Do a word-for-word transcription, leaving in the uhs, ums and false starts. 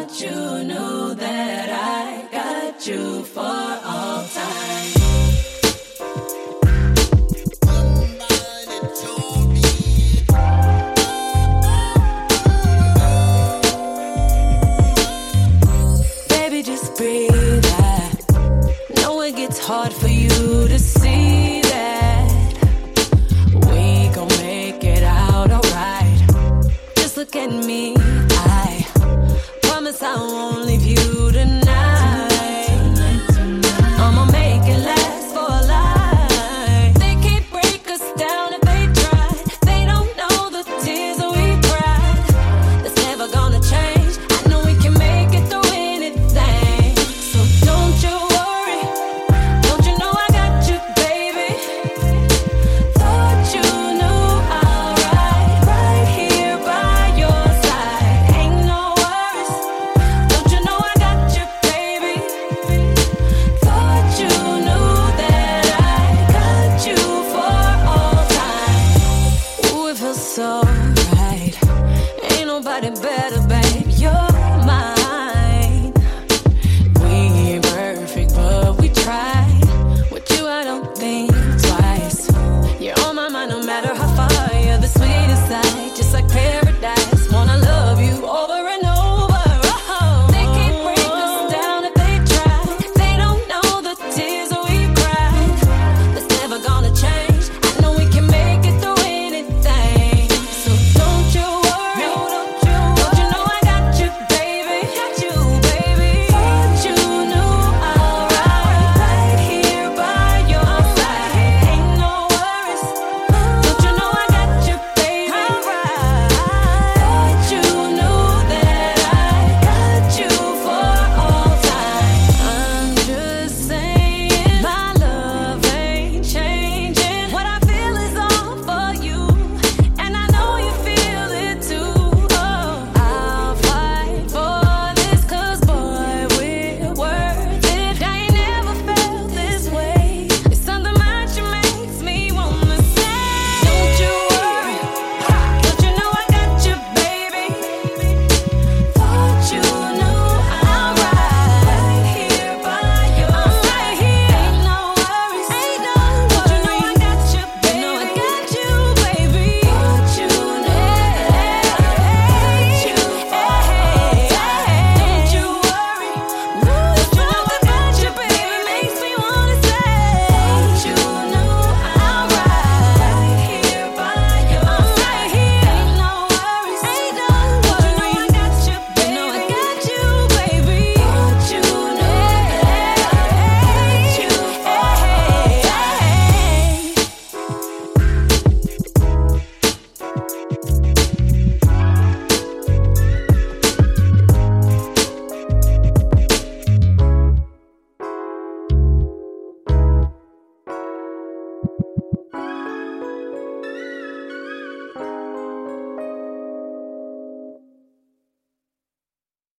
Thought you knew that I got you for all time. Baby, just breathe. I know it gets hard for you to see that we gon' make it out alright. Just look at me. I promise I won't leave you tonight. I'ma make it last for a life. They can't break us down if they try. They don't know the tears that we cried. That's never gonna change. I know we can make it through anything. So don't you worry. Don't you know I got you, baby? Thought you knew I'll ride right here by your side. Ain't no worries. Don't you know I got you, baby? Thought you knew that I got you for all time. Ooh, it feels so right. Ain't nobody better, baby.